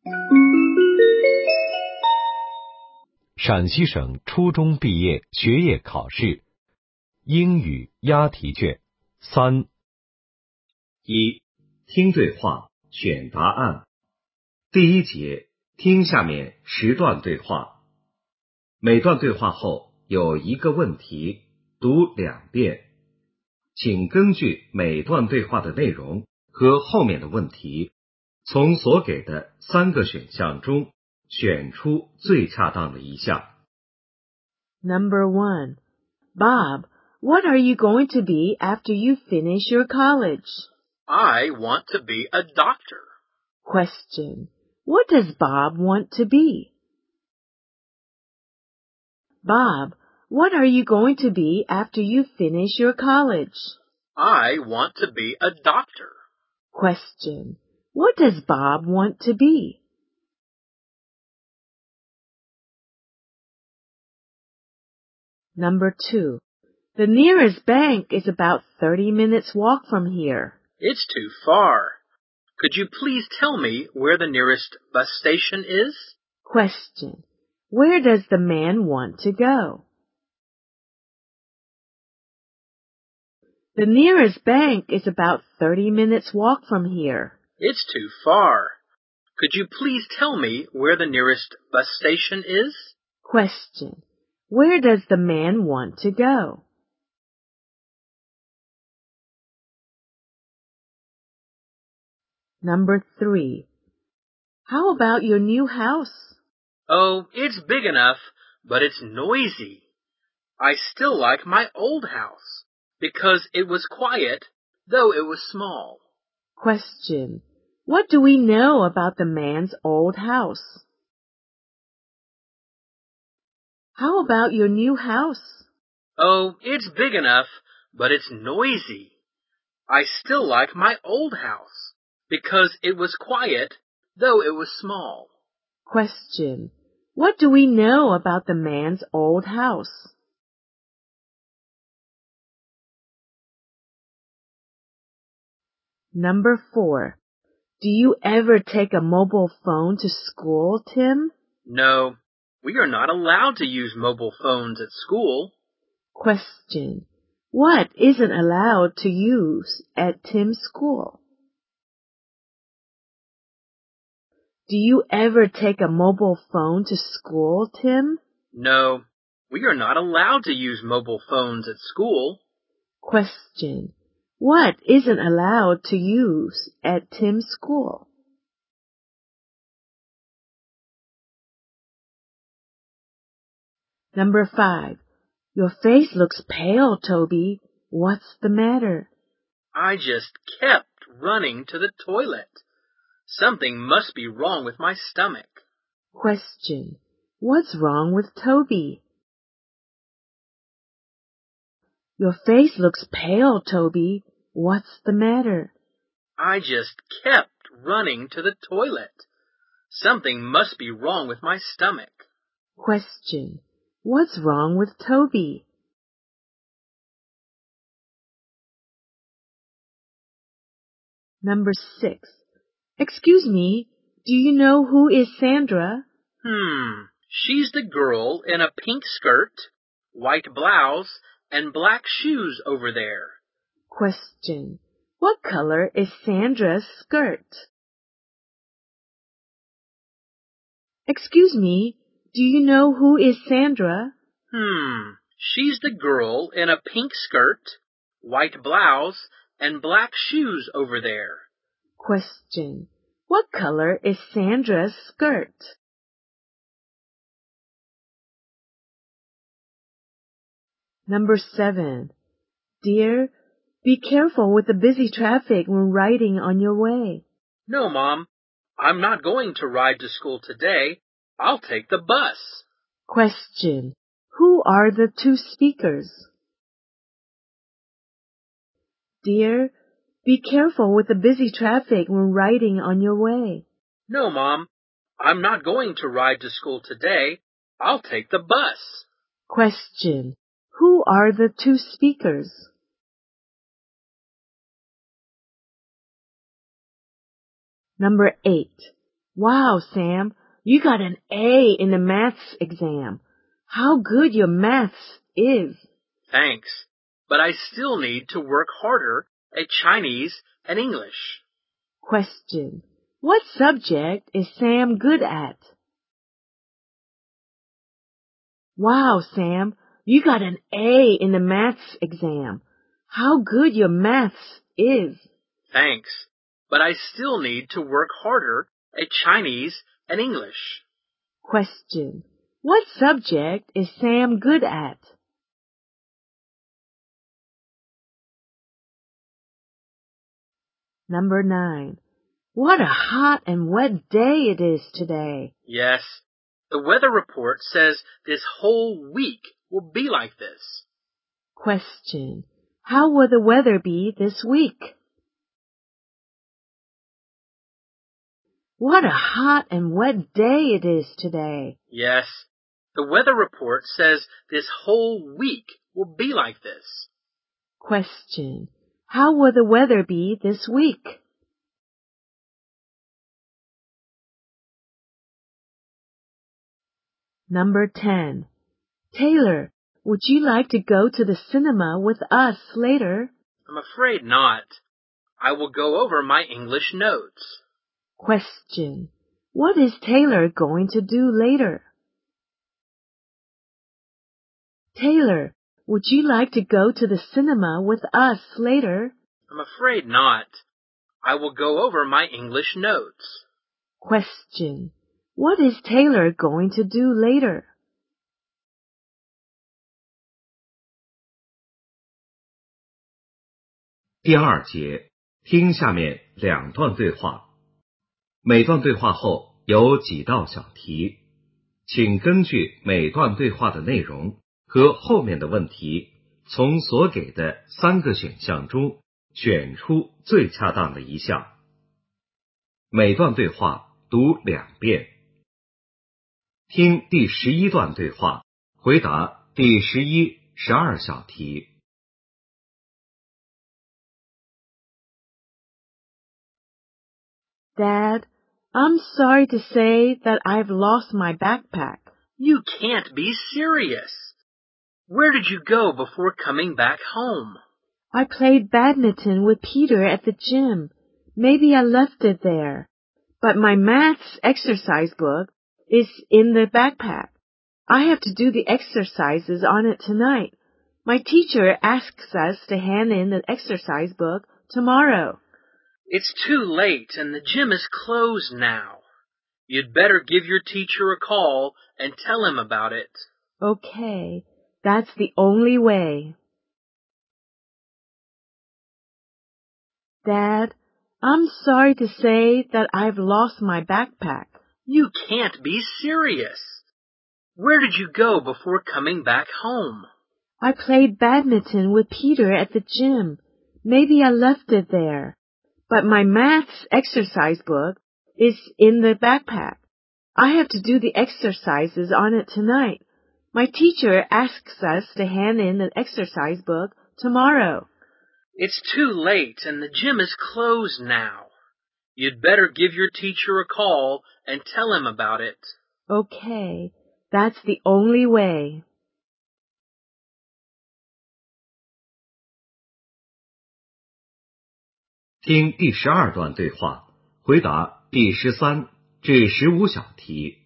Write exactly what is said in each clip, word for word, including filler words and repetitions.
陕西省初中毕业学业考试英语押题卷三。一、听对话，选答案。第一节，听下面十段对话。每段对话后有一个问题，读两遍。请根据每段对话的内容和后面的问题，从所给的三个选项中选出最恰当的一项。 Number one. Bob, what are you going to be after you finish your college? I want to be a doctor. Question. What does Bob want to be? Bob, what are you going to be after you finish your college? I want to be a doctor. Question. What does Bob want to be? Number two. The nearest bank is about thirty minutes walk from here. It's too far. Could you please tell me where the nearest bus station is? Question. Where does the man want to go? The nearest bank is about thirty minutes walk from here. It's too far. Could you please tell me where the nearest bus station is? Question. Where does the man want to go? Number three. How about your new house? Oh, it's big enough, but it's noisy. I still like my old house because it was quiet, though it was small. Question. What do we know about the man's old house? How about your new house? Oh, it's big enough, but it's noisy. I still like my old house because it was quiet, though it was small. Question. What do we know about the man's old house? Number four. Do you ever take a mobile phone to school, Tim? No, we are not allowed to use mobile phones at school. Question. What isn't allowed to use at Tim's school? Do you ever take a mobile phone to school, Tim? No, we are not allowed to use mobile phones at school. Question. What isn't allowed to use at Tim's school? Number five. Your face looks pale, Toby. What's the matter? I just kept running to the toilet. Something must be wrong with my stomach. Question. What's wrong with Toby? Your face looks pale, Toby. What's the matter? I just kept running to the toilet. Something must be wrong with my stomach. Question. What's wrong with Toby? Number six. Excuse me, do you know who is Sandra? Hmm, she's the girl in a pink skirt, white blouse, and black shoes over there. Question. What color is Sandra's skirt? Excuse me, do you know who is Sandra? Hmm, she's the girl in a pink skirt, white blouse, and black shoes over there. Question. What color is Sandra's skirt? Number seven. Dear, be careful with the busy traffic when riding on your way. No, Mom, I'm not going to ride to school today. I'll take the bus. Question. Who are the two speakers? Dear, be careful with the busy traffic when riding on your way. No, Mom, I'm not going to ride to school today. I'll take the bus. Question. Who are the two speakers? Number eight. Wow, Sam, you got an A in the maths exam. How good your maths is. Thanks, but I still need to work harder at Chinese and English. Question. What subject is Sam good at? Wow, Sam, you got an A in the maths exam. How good your maths is. Thanks, but I still need to work harder at Chinese and English. Question. What subject is Sam good at? Number nine. What a hot and wet day it is today. Yes, the weather report says this whole week will be like this. Question. How will the weather be this week? What a hot and wet day it is today. Yes, the weather report says this whole week will be like this. Question. How will the weather be this week? Number ten. Taylor, would you like to go to the cinema with us later? I'm afraid not. I will go over my English notes. Question. What is Taylor going to do later? Taylor, would you like to go to the cinema with us later? I'm afraid not. I will go over my English notes. Question. What is Taylor going to do later? 第二节，听下面两段对话。每段对话后有几道小题，请根据每段对话的内容和后面的问题，从所给的三个选项中选出最恰当的一项。每段对话读两遍。听第十一段对话，回答第十一、十二小题。 Dad, I'm sorry to say that I've lost my backpack. You can't be serious. Where did you go before coming back home? I played badminton with Peter at the gym. Maybe I left it there. But my maths exercise book is in the backpack. I have to do the exercises on it tonight. My teacher asks us to hand in the exercise book tomorrow. It's too late and the gym is closed now. You'd better give your teacher a call and tell him about it. Okay, that's the only way. Dad, I'm sorry to say that I've lost my backpack. You can't be serious. Where did you go before coming back home? I played badminton with Peter at the gym. Maybe I left it there. But my maths exercise book is in the backpack. I have to do the exercises on it tonight. My teacher asks us to hand in the exercise book tomorrow. It's too late and the gym is closed now. You'd better give your teacher a call and tell him about it. Okay, that's the only way. 听第十二段对话，回答第十三至十五小题。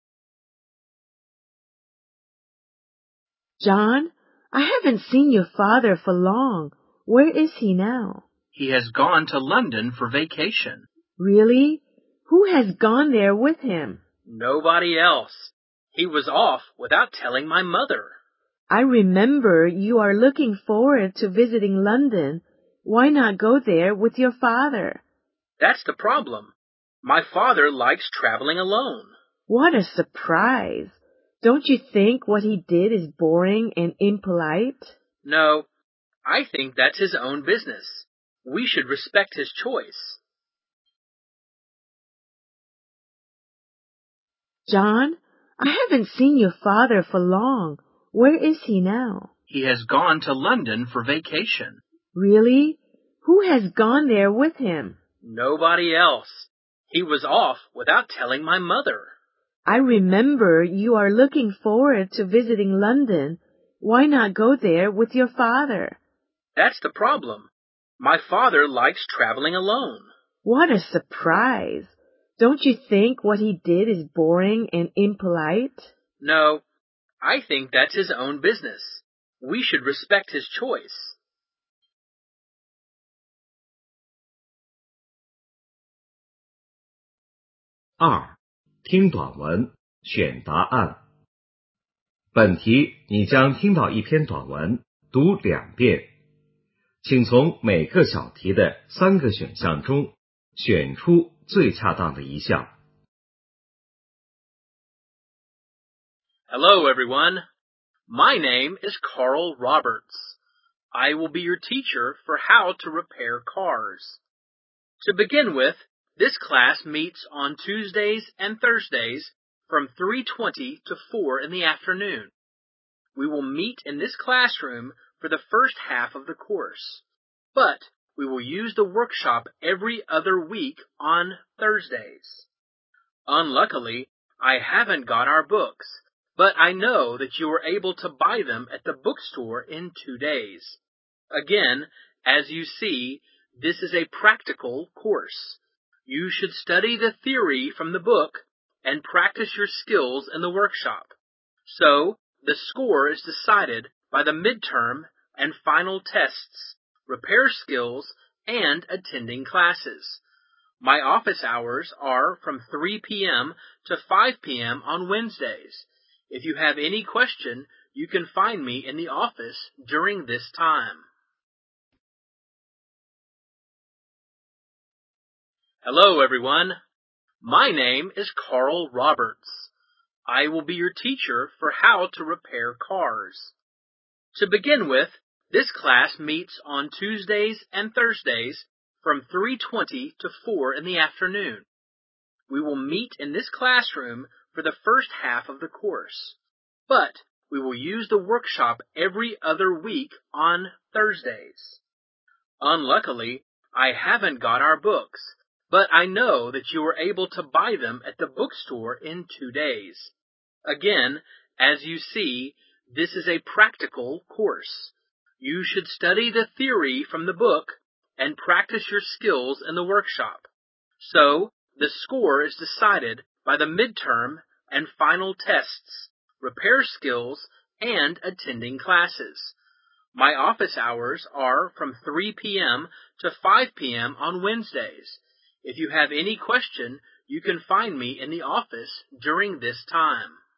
John, I haven't seen your father for long. Where is he now? He has gone to London for vacation. Really? Who has gone there with him? Nobody else. He was off without telling my mother. I remember you are looking forward to visiting London. Why not go there with your father? That's the problem. My father likes traveling alone. What a surprise. Don't you think what he did is boring and impolite? No, I think that's his own business. We should respect his choice. John, I haven't seen your father for long. Where is he now? He has gone to London for vacation. Really? Who has gone there with him? Nobody else. He was off without telling my mother. I remember you are looking forward to visiting London. Why not go there with your father? That's the problem. My father likes traveling alone. What a surprise. Don't you think what he did is boring and impolite? No, I think that's his own business. We should respect his choice. 二、听短文，选答案。本题你将听到一篇短文，读两遍。请从每个小题的三个选项中选出最恰当的一项。 Hello, everyone. My name is Carl Roberts. I will be your teacher for how to repair cars. To begin with, this class meets on Tuesdays and Thursdays from three twenty to four in the afternoon. We will meet in this classroom for the first half of the course, but we will use the workshop every other week on Thursdays. Unluckily, I haven't got our books, but I know that you were able to buy them at the bookstore in two days. Again, as you see, this is a practical course. You should study the theory from the book and practice your skills in the workshop. So, the score is decided by the midterm and final tests, repair skills, and attending classes. My office hours are from three p.m. to five p.m. on Wednesdays. If you have any question, you can find me in the office during this time. Hello, everyone. My name is Carl Roberts. I will be your teacher for how to repair cars. To begin with, this class meets on Tuesdays and Thursdays from three twenty to four in the afternoon. We will meet in this classroom for the first half of the course, but we will use the workshop every other week on Thursdays. Unluckily, I haven't got our books, but I know that you were able to buy them at the bookstore in two days. Again, as you see, this is a practical course. You should study the theory from the book and practice your skills in the workshop. So, the score is decided by the midterm and final tests, repair skills, and attending classes. My office hours are from three p.m. to five p.m. on Wednesdays. If you have any question, you can find me in the office during this time.